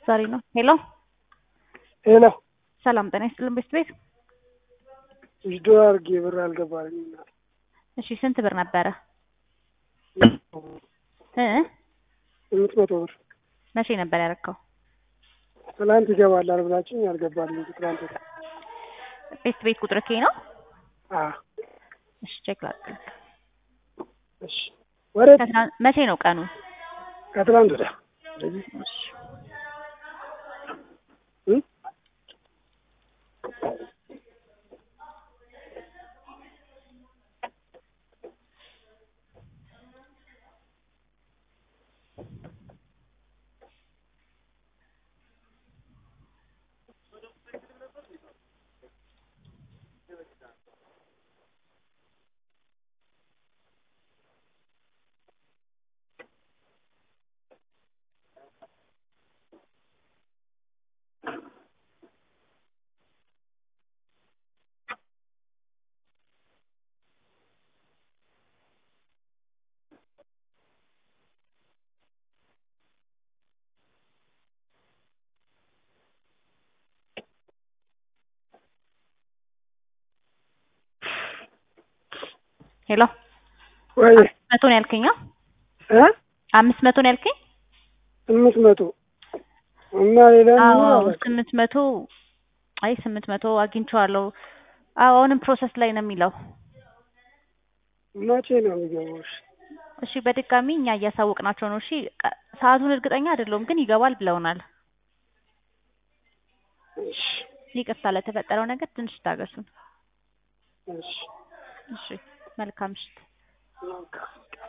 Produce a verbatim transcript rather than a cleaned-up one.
ዛሬ ነው። ሄሎ ሄሎ ሰላም ጤና ይስጥልን ቤት ቤት። ቪዲዮ አድርጌ ብር አልገባልኝም። እሺ ስንት ብር ነበረ? እ ስምንት መቶ ብር መቼ ነበር ያደረከው? ትናንት ይገባላል ብላችሁኝ አልገባልኝም። ትናንት ወዲያ ቤት ቤት ቁጥር ከይ ነው? አዎ እሺ ቼክ ላድርግ። እሺ ወሬት መቼ ነው ቀኑ? ከትናንት ወዲያ ስለዚህ እሺ እ ሄሎ ወይ መቶ ነው ያልከኝ? እ አምስት መቶ ነው ያልከኝ? ስምንት መቶ እና ሌላ ምን አዎ አለ? ስምንት መቶ አይ ስምንት መቶ አግኝቼዋለሁ። አዎ አሁንም ፕሮሰስ ላይ ነው የሚለው። መቼ ነው የሚገባው? እሺ በድጋሚ እኛ እያሳወቅናቸው ነው። እሺ ሰዓቱን እርግጠኛ አይደለሁም ግን ይገባል ብለውናል። እሺ ይቅርታ ለተፈጠረው ነገር ትንሽ ታገሱን። እሺ እሺ መልካም ምሽት። መልካም